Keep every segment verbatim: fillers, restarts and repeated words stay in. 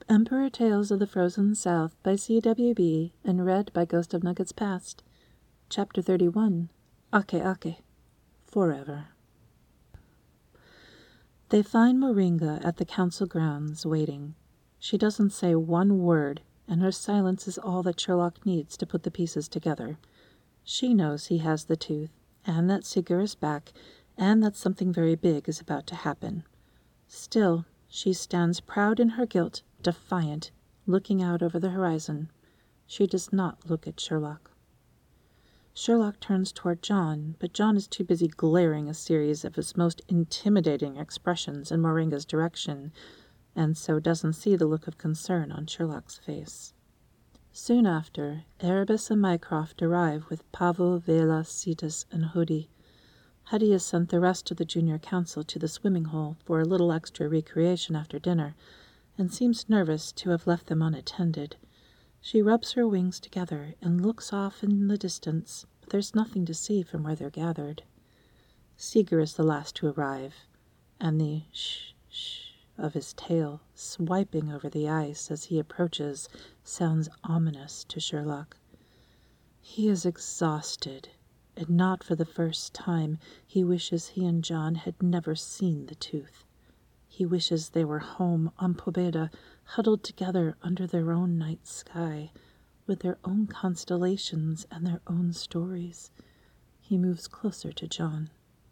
Emperor Tales of the Frozen South by C W B and read by Ghost of Nuggets Past. Chapter thirty-one. Ake Ake. Forever. They find Moringa at the council grounds, waiting. She doesn't say one word, and her silence is all that Sherlock needs to put the pieces together. She knows he has the tooth, and that Sigurd is back, and that something very big is about to happen. Still, she stands proud in her guilt, defiant, looking out over the horizon. She does not look at Sherlock. Sherlock turns toward John, but John is too busy glaring a series of his most intimidating expressions in Moringa's direction, and so doesn't see the look of concern on Sherlock's face. Soon after, Erebus and Mycroft arrive with Pavo, Vela, Cetus, and Hoodie. Huddy has sent the rest of the junior council to the swimming hole for a little extra recreation after dinner, and seems nervous to have left them unattended. She rubs her wings together and looks off in the distance, but there's nothing to see from where they're gathered. Sigurd is the last to arrive, and the shh-shh of his tail swiping over the ice as he approaches sounds ominous to Sherlock. He is exhausted, and not for the first time he wishes he and John had never seen the tooth. He wishes they were home on Pobeda, huddled together under their own night sky, with their own constellations and their own stories. He moves closer to John.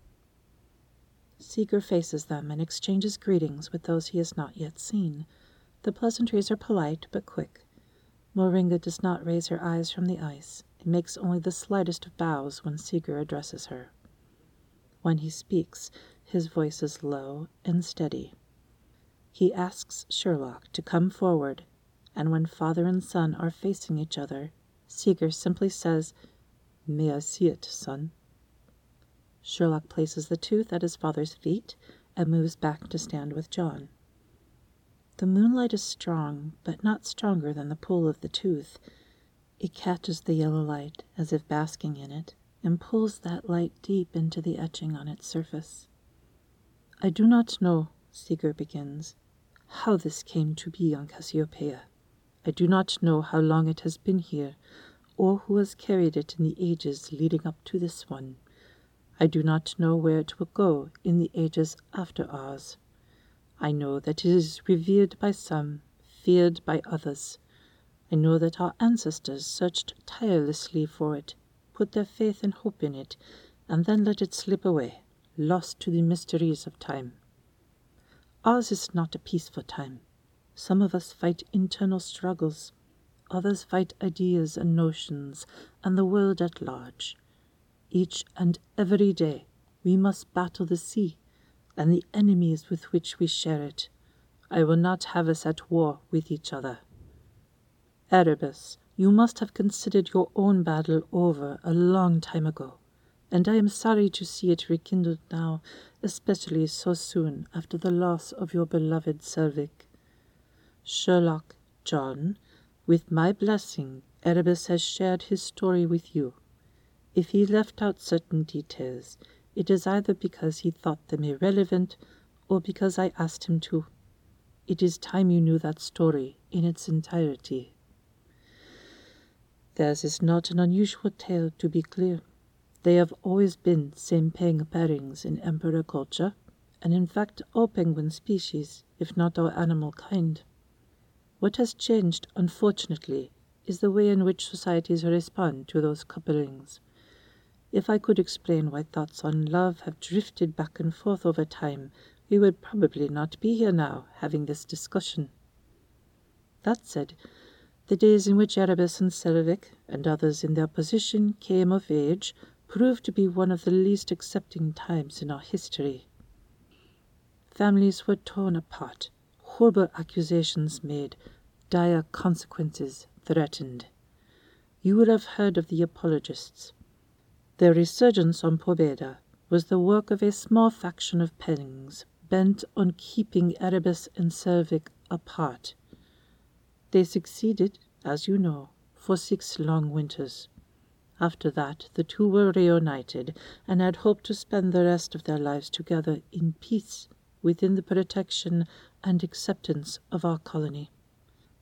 Sigurd faces them and exchanges greetings with those he has not yet seen. The pleasantries are polite but quick. Moringa does not raise her eyes from the ice, and makes only the slightest of bows when Sigurd addresses her. When he speaks, his voice is low and steady. He asks Sherlock to come forward, and when father and son are facing each other, Sigurd simply says, "May I see it, son?" Sherlock places the tooth at his father's feet and moves back to stand with John. The moonlight is strong, but not stronger than the pull of the tooth. It catches the yellow light as if basking in it, and pulls that light deep into the etching on its surface. "I do not know," Sigurd begins, "how this came to be on Cassiopeia. I do not know how long it has been here, or who has carried it in the ages leading up to this one. I do not know where it will go in the ages after ours. I know that it is revered by some, feared by others. I know that our ancestors searched tirelessly for it, put their faith and hope in it, and then let it slip away, lost to the mysteries of time. Ours is not a peaceful time. Some of us fight internal struggles. Others fight ideas and notions and the world at large. Each and every day we must battle the sea and the enemies with which we share it. I will not have us at war with each other. Erebus, you must have considered your own battle over a long time ago, and I am sorry to see it rekindled now, especially so soon after the loss of your beloved Selvig. Sherlock, John, with my blessing, Erebus has shared his story with you. If he left out certain details, it is either because he thought them irrelevant or because I asked him to. It is time you knew that story in its entirety. Theirs is not an unusual tale, to be clear. They have always been same-paying pairings in emperor culture, and in fact all penguin species, if not all animal kind. What has changed, unfortunately, is the way in which societies respond to those couplings. If I could explain why thoughts on love have drifted back and forth over time, we would probably not be here now, having this discussion. That said, the days in which Erebus and Selvig, and others in their position, came of age, proved to be one of the least accepting times in our history. Families were torn apart, horrible accusations made, dire consequences threatened. You would have heard of the apologists. Their resurgence on Pobeda was the work of a small faction of Pennings bent on keeping Erebus and Selvig apart. They succeeded, as you know, for six long winters. After that, the two were reunited and had hoped to spend the rest of their lives together in peace within the protection and acceptance of our colony.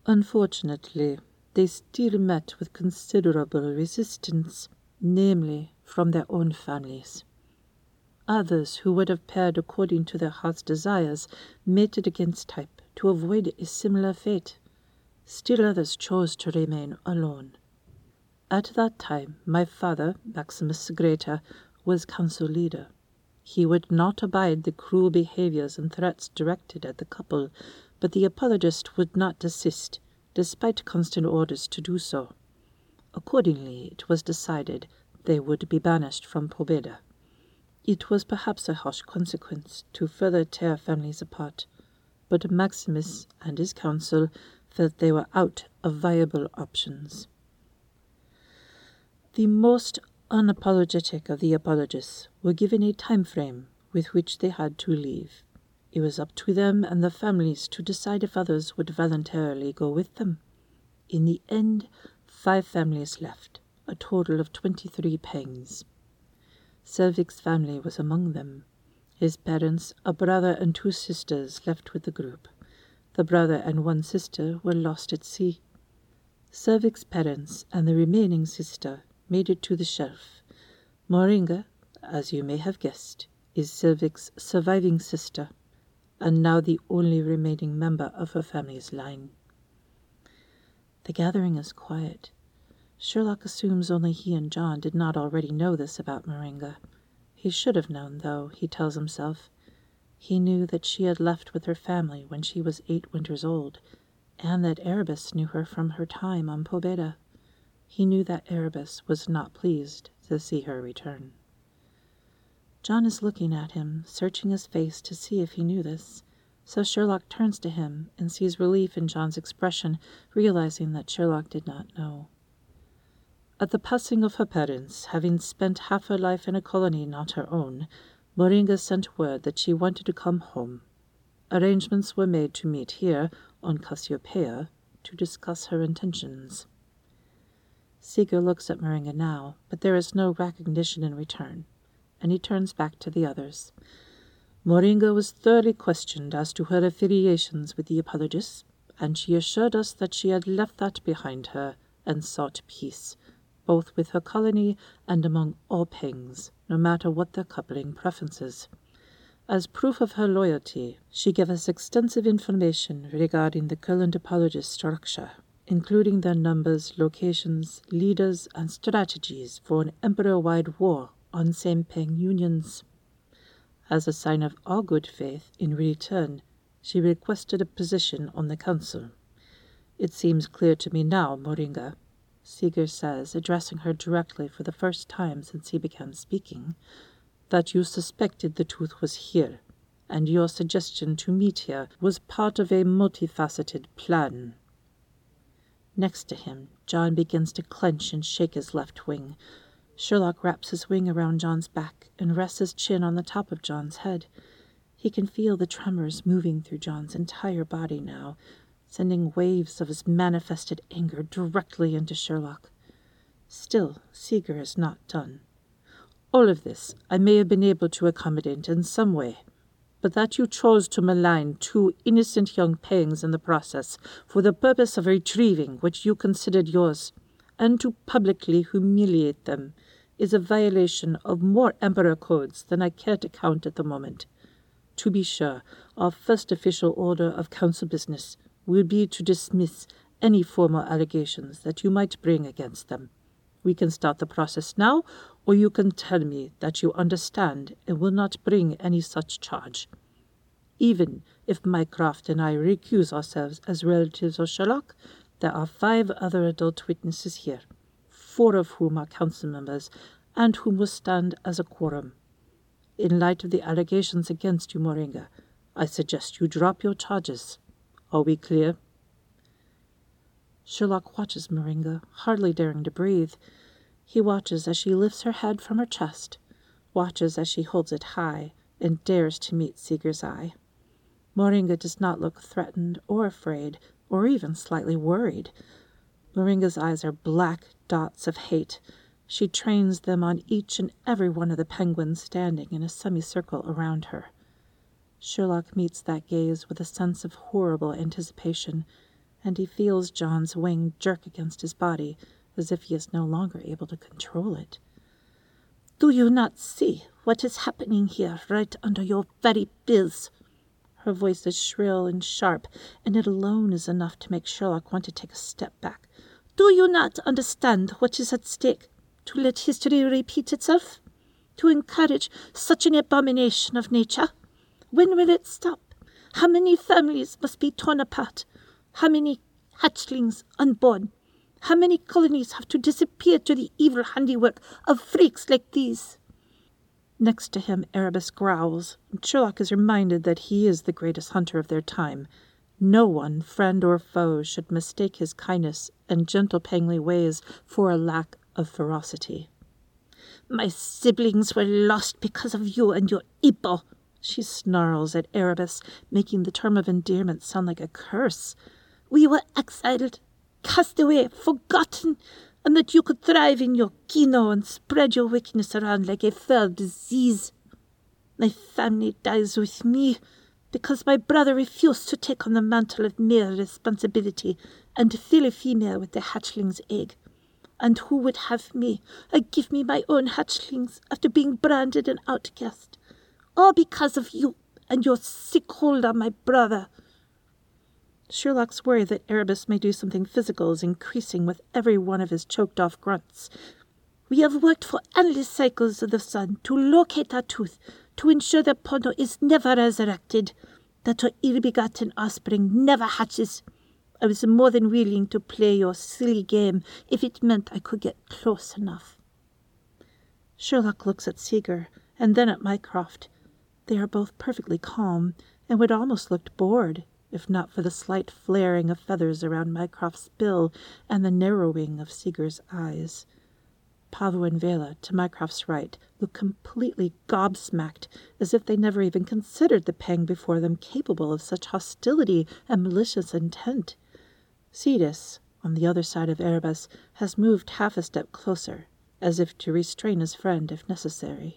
Unfortunately, they still met with considerable resistance, namely from their own families. Others who would have paired according to their heart's desires mated against type to avoid a similar fate. Still others chose to remain alone. At that time, my father, Maximus Greta, was council leader. He would not abide the cruel behaviors and threats directed at the couple, but the apologist would not desist, despite constant orders to do so. Accordingly, it was decided they would be banished from Pobeda. It was perhaps a harsh consequence to further tear families apart, but Maximus and his council felt they were out of viable options. The most unapologetic of the apologists were given a time frame with which they had to leave. It was up to them and the families to decide if others would voluntarily go with them. In the end, five families left, a total of twenty-three Pengs. Selvig's family was among them. His parents, a brother and two sisters, left with the group. The brother and one sister were lost at sea. Selvig's parents and the remaining sister made it to the shelf. Moringa, as you may have guessed, is Selvig's surviving sister, and now the only remaining member of her family's line. The gathering is quiet. Sherlock assumes only he and John did not already know this about Moringa. He should have known, though, he tells himself. He knew that she had left with her family when she was eight winters old, and that Erebus knew her from her time on Pobeda. He knew that Erebus was not pleased to see her return. John is looking at him, searching his face to see if he knew this, so Sherlock turns to him and sees relief in John's expression, realizing that Sherlock did not know. At the passing of her parents, having spent half her life in a colony not her own, Moringa sent word that she wanted to come home. Arrangements were made to meet here, on Cassiopeia, to discuss her intentions. Seeger looks at Moringa now, but there is no recognition in return, and he turns back to the others. Moringa was thoroughly questioned as to her affiliations with the apologists, and she assured us that she had left that behind her and sought peace, both with her colony and among all Pengs, no matter what their coupling preferences. As proof of her loyalty, she gave us extensive information regarding the current apologist structure, including their numbers, locations, leaders, and strategies for an emperor-wide war on same Peng unions. As a sign of our good faith, in return, she requested a position on the council. It seems clear to me now, Moringa, Seeger says, addressing her directly for the first time since he began speaking, that you suspected the truth was here, and your suggestion to meet here was part of a multifaceted plan. Next to him, John begins to clench and shake his left wing. Sherlock wraps his wing around John's back and rests his chin on the top of John's head. He can feel the tremors moving through John's entire body now, sending waves of his manifested anger directly into Sherlock. Still, Seeger is not done. All of this I may have been able to accommodate in some way, but that you chose to malign two innocent young Pengs in the process for the purpose of retrieving what you considered yours, and to publicly humiliate them, is a violation of more Emperor codes than I care to count at the moment. To be sure, our first official order of council business will be to dismiss any formal allegations that you might bring against them. We can start the process now, or you can tell me that you understand and will not bring any such charge. Even if Mycroft and I recuse ourselves as relatives of Sherlock, there are five other adult witnesses here, four of whom are council members, and whom will stand as a quorum. In light of the allegations against you, Moringa, I suggest you drop your charges. Are we clear? Sherlock watches Moringa, hardly daring to breathe. He watches as she lifts her head from her chest, watches as she holds it high, and dares to meet Seeger's eye. Moringa does not look threatened or afraid, or even slightly worried. Moringa's eyes are black dots of hate. She trains them on each and every one of the penguins standing in a semicircle around her. Sherlock meets that gaze with a sense of horrible anticipation, and he feels John's wing jerk against his body, as if he is no longer able to control it. "Do you not see what is happening here right under your very bills?" Her voice is shrill and sharp, and it alone is enough to make Sherlock want to take a step back. "Do you not understand what is at stake? To let history repeat itself? To encourage such an abomination of nature? When will it stop? How many families must be torn apart? How many hatchlings unborn? How many colonies have to disappear to the evil handiwork of freaks like these?" Next to him, Erebus growls, and Sherlock is reminded that he is the greatest hunter of their time. No one, friend or foe, should mistake his kindness and gentle pangly ways for a lack of ferocity. "My siblings were lost because of you and your Ipo," she snarls at Erebus, making the term of endearment sound like a curse. "We were exiled, cast away, forgotten, and that you could thrive in your kino and spread your wickedness around like a fell disease. My family dies with me because my brother refused to take on the mantle of male responsibility and fill a female with the hatchling's egg. And who would have me, or give me my own hatchlings after being branded an outcast? All because of you and your sick hold on my brother." Sherlock's worry that Erebus may do something physical is increasing with every one of his choked-off grunts. "We have worked for endless cycles of the sun to locate our tooth, to ensure that Pono is never resurrected, that her ill-begotten offspring never hatches. I was more than willing to play your silly game if it meant I could get close enough." Sherlock looks at Seeger, and then at Mycroft. They are both perfectly calm, and would almost look bored, if not for the slight flaring of feathers around Mycroft's bill and the narrowing of Seeger's eyes. Pavo and Vela, to Mycroft's right, look completely gobsmacked, as if they never even considered the pang before them capable of such hostility and malicious intent. Cetus, on the other side of Erebus, has moved half a step closer, as if to restrain his friend if necessary.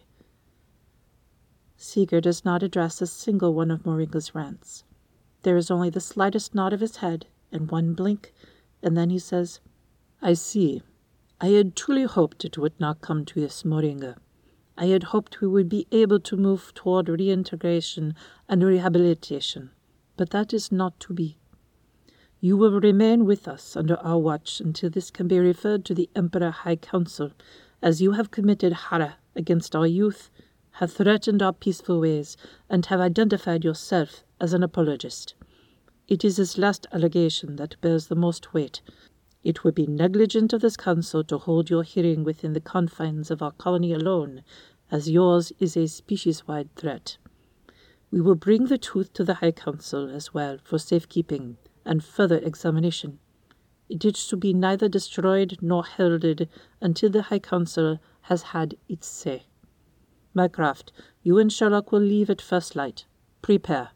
Seeger does not address a single one of Moringa's rants. There is only the slightest nod of his head and one blink, and then he says, "I see. I had truly hoped it would not come to this, Moringa. I had hoped we would be able to move toward reintegration and rehabilitation, but that is not to be. You will remain with us under our watch until this can be referred to the Emperor High Council, as you have committed hara against our youth, have threatened our peaceful ways, and have identified yourself as an apologist. It is this last allegation that bears the most weight. It would be negligent of this council to hold your hearing within the confines of our colony alone, as yours is a species-wide threat. We will bring the tooth to the High Council as well for safekeeping and further examination. It is to be neither destroyed nor heralded until the High Council has had its say. Mycroft, you and Sherlock will leave at first light. Prepare."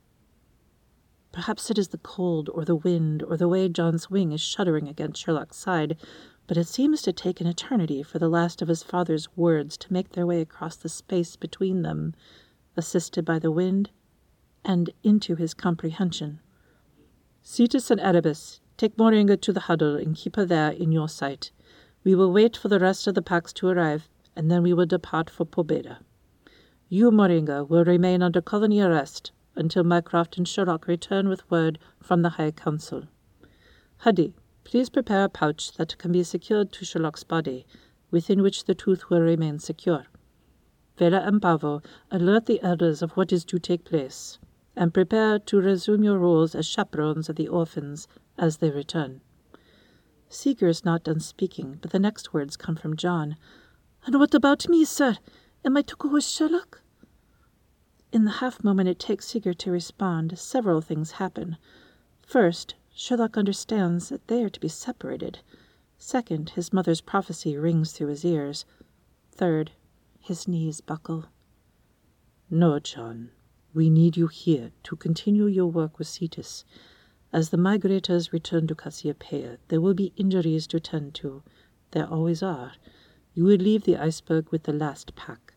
Perhaps it is the cold, or the wind, or the way John's wing is shuddering against Sherlock's side, but it seems to take an eternity for the last of his father's words to make their way across the space between them, assisted by the wind, and into his comprehension. "Cetus and Erebus, take Moringa to the huddle and keep her there in your sight. We will wait for the rest of the packs to arrive, and then we will depart for Pobeda. You, Moringa, will remain under colony arrest until Mycroft and Sherlock return with word from the High Council. Huddy, please prepare a pouch that can be secured to Sherlock's body, within which the tooth will remain secure. Vela and Pavo, alert the elders of what is to take place, and prepare to resume your roles as chaperones of the orphans as they return." Seeger is not done speaking, but the next words come from John. "And what about me, sir? Am I to go with Sherlock?" In the half-moment it takes Seeger to respond, several things happen. First, Sherlock understands that they are to be separated. Second, his mother's prophecy rings through his ears. Third, his knees buckle. "No, John, we need you here to continue your work with Cetus. As the migrators return to Cassiopeia, there will be injuries to tend to. There always are. You will leave the iceberg with the last pack.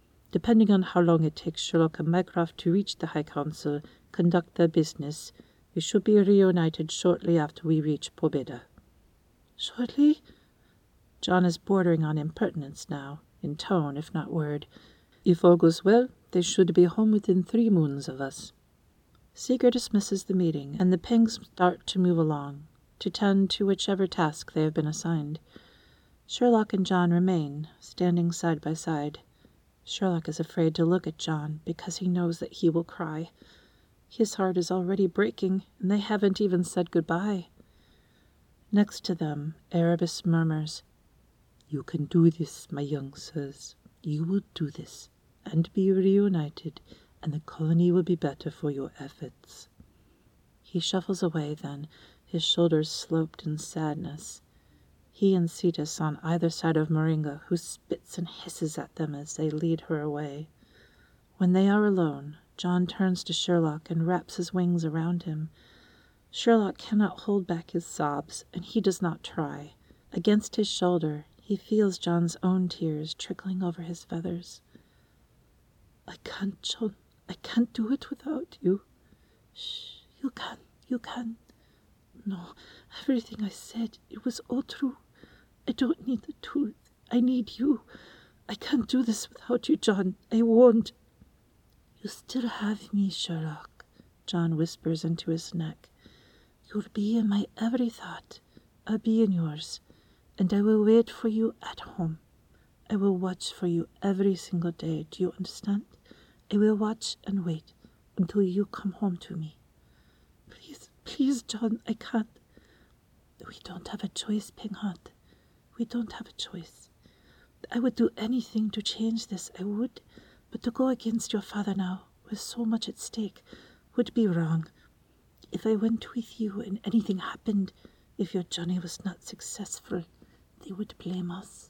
Depending on how long it takes Sherlock and Mycroft to reach the High Council, conduct their business, We should be reunited shortly after we reach Pobeda. Shortly? John is bordering on impertinence now, in tone if not word. If all goes well, they should be home within three moons of us. Sigurd dismisses the meeting, and the Pengs start to move along, to tend to whichever task they have been assigned. Sherlock and John remain, standing side by side. Sherlock is afraid to look at John because he knows that he will cry. His heart is already breaking, and they haven't even said goodbye. Next to them, Erebus murmurs, "You can do this, my young sirs. You will do this, and be reunited, and the colony will be better for your efforts." He shuffles away then, his shoulders sloped in sadness. He and Cetus on either side of Moringa, who spits and hisses at them as they lead her away. When they are alone, John turns to Sherlock and wraps his wings around him. Sherlock cannot hold back his sobs, and he does not try. Against his shoulder, he feels John's own tears trickling over his feathers. "I can't, John. I can't do it without you." "Shh, you can, you can." "No, everything I said, it was all true. I don't need the truth. I need you. I can't do this without you, John. I won't." "You still have me, Sherlock," John whispers into his neck. "You'll be in my every thought. I'll be in yours, and I will wait for you at home. I will watch for you every single day. Do you understand? I will watch and wait until you come home to me." "Please, please, John, I can't." "We don't have a choice, Penghart. We don't have a choice. I would do anything to change this, I would, but to go against your father now, with so much at stake, would be wrong. If I went with you and anything happened, if your journey was not successful, they would blame us.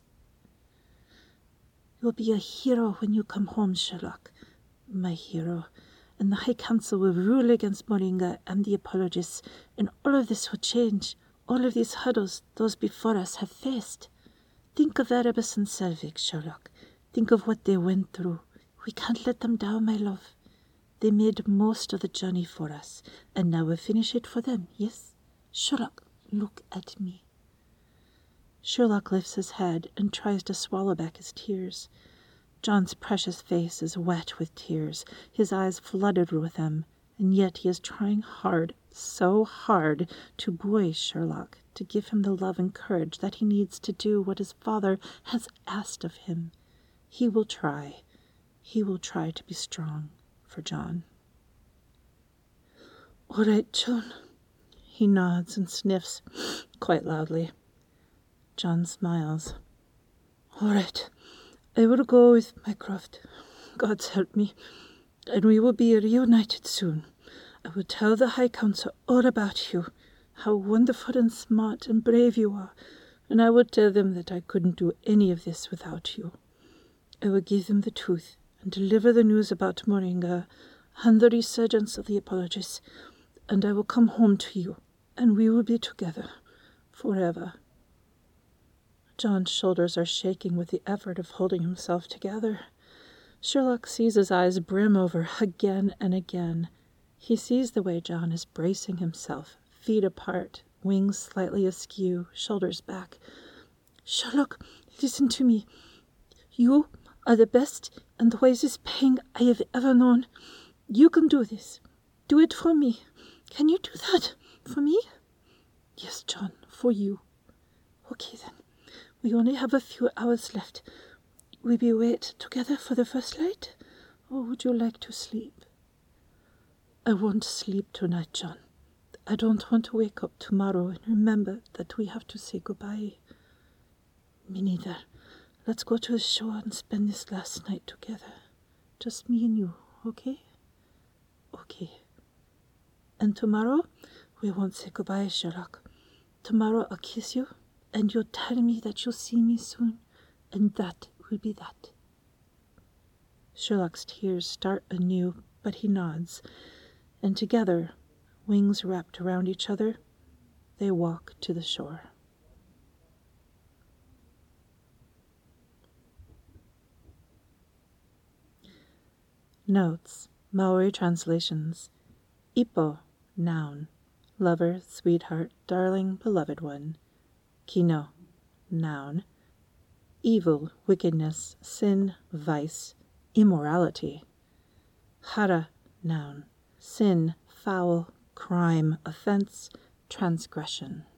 You'll be a hero when you come home, Sherlock, my hero, and the High Council will rule against Moringa and the Apologists, and all of this will change. All of these hurdles those before us have faced. Think of Erebus and Selvig, Sherlock. Think of what they went through. We can't let them down, my love. They made most of the journey for us, and now we'll finish it for them, yes? Sherlock, look at me." Sherlock lifts his head and tries to swallow back his tears. John's precious face is wet with tears, his eyes flooded with them, and yet he is trying hard, so hard, to buoy Sherlock, to give him the love and courage that he needs to do what his father has asked of him. He will try. He will try to be strong for John. "All right, John." He nods and sniffs quite loudly. John smiles. "All right. I will go with Mycroft. God's help me. And we will be reunited soon. I will tell the High Council all about you, how wonderful and smart and brave you are, and I will tell them that I couldn't do any of this without you. I will give them the truth and deliver the news about Moringa and the resurgence of the Apologists, and I will come home to you, and we will be together forever." John's shoulders are shaking with the effort of holding himself together. Sherlock sees his eyes brim over again and again. He sees the way John is bracing himself, feet apart, wings slightly askew, shoulders back. "Sherlock, listen to me. You are the best and the wisest Peng I have ever known. You can do this. Do it for me. Can you do that for me?" "Yes, John, for you." "Okay, then. We only have a few hours left. Will we wait together for the first light, or would you like to sleep?" "I won't sleep tonight, John. I don't want to wake up tomorrow and remember that we have to say goodbye." "Me neither. Let's go to the shore and spend this last night together. Just me and you, okay?" "Okay." "And tomorrow we won't say goodbye, Sherlock. Tomorrow I'll kiss you, and you'll tell me that you'll see me soon, and that will be that." Sherlock's tears start anew, but he nods, and together, wings wrapped around each other, they walk to the shore. Notes, Maori translations. Ipo, noun, lover, sweetheart, darling, beloved one. Kino, noun. Evil, wickedness, sin, vice, immorality. Hara, noun. Sin, foul, crime, offense, transgression.